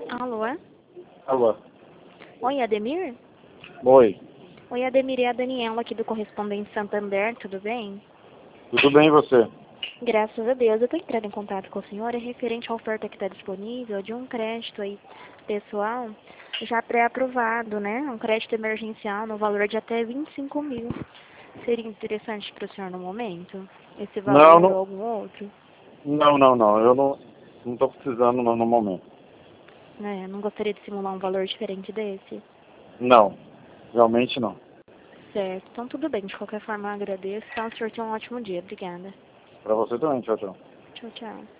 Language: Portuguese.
Alô? Alô. Oi, Ademir? Oi. Oi, Ademir, é a Daniela aqui do Correspondente Santander, tudo bem? Tudo bem e você? Graças a Deus, eu estou entrando em contato com a senhora referente à oferta que está disponível de um crédito aí pessoal já pré-aprovado, né? Um crédito emergencial no valor de até 25 mil. Seria interessante para o senhor no momento? Esse Não, valor ou não. algum outro? Não. Eu não tô precisando no momento. Não gostaria de simular um valor diferente desse? Não. Realmente não. Certo, então tudo bem, de qualquer forma eu agradeço. Então, o senhor tenha um ótimo dia. Obrigada. Pra você também, tchau, tchau. Tchau, tchau.